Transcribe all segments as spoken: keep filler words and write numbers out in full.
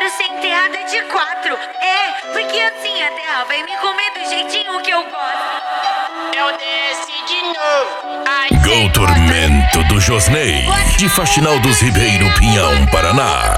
quero ser enterrada de quatro. É, porque assim a terra vai me comer do jeitinho que eu gosto. Eu desci de novo. Ai, Gol Tormento do Josney, de Faxinal dos Ribeiro, Pinhão, Paraná.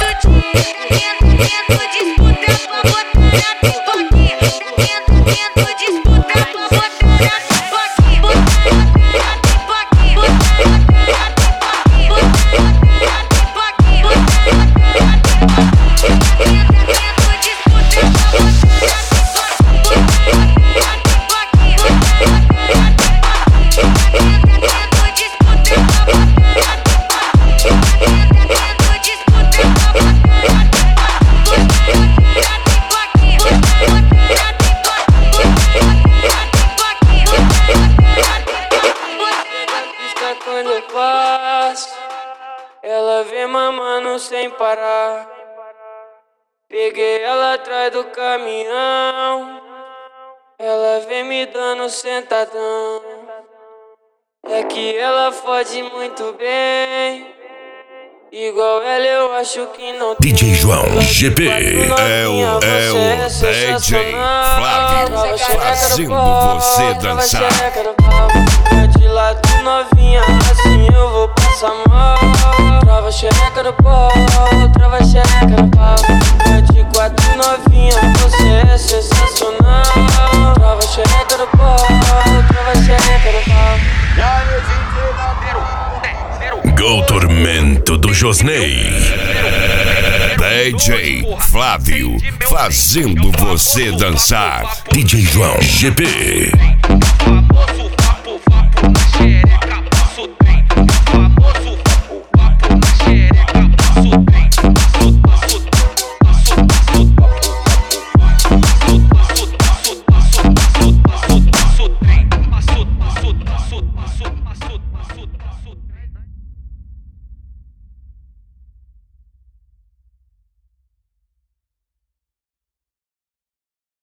Quando eu passo, ela vem mamando sem parar. Peguei ela atrás do caminhão, ela vem me dando sentadão. É que ela fode muito bem, igual ela eu acho que não tem. D J João G P é o, é o D J Flávio, fazendo você dançar. De lado novinha, assim eu vou passar mal. Trava xereca no pau, trava xereca no pau. De quatro novinha, você é sensacional. Trava xereca no pau, trava xereca no pau. Gol Tormento do Josney, D J Flávio, fazendo você dançar. D J João G P.